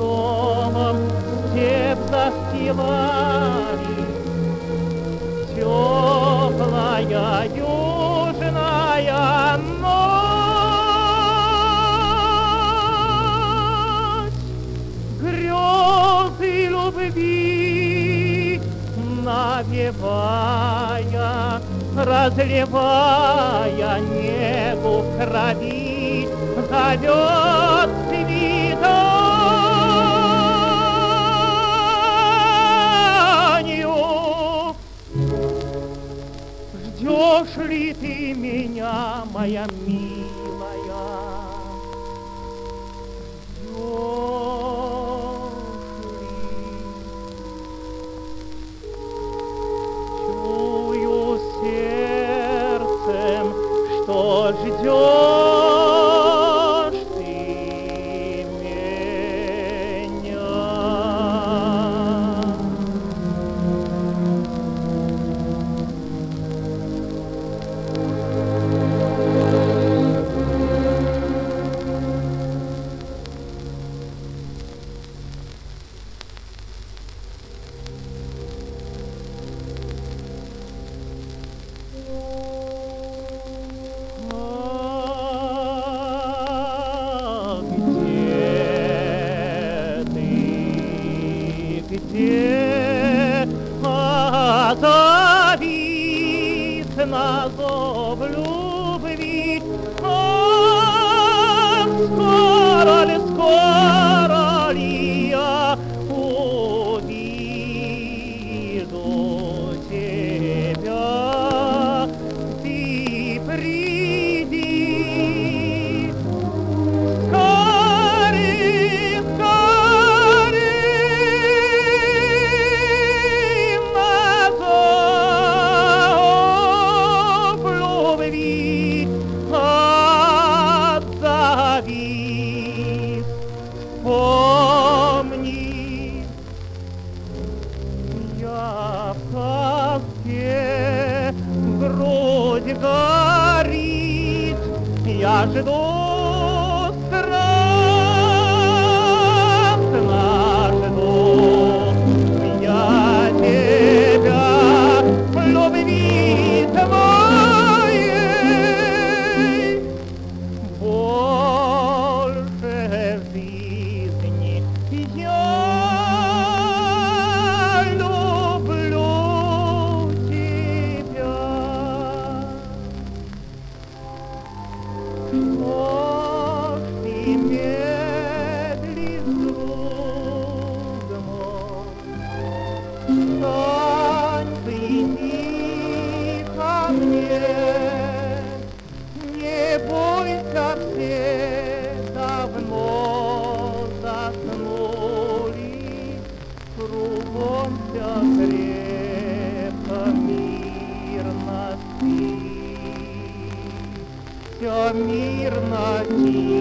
днем всех застилали. Теплая южная ночь, грезы любви навевая, разливая негу в крови, зовет свиданию. Ждешь ли ты меня, моя милая? Ждешь ли? Чую сердцем, что ждешь ты меня. Где отзовись на зов любви? Скоро ли я увижу тебя? Ты приди. Помни, я в тоске, грудь горит, я жду страстно жду, я тебя в любви твоей больше жизни. Я люблю тебя. Что ж ты медлишь, друг мой? Встань, приди ко мне. Не бойся, все давно заснули, кругом все крепко, мирно спит, все мирно, тихо.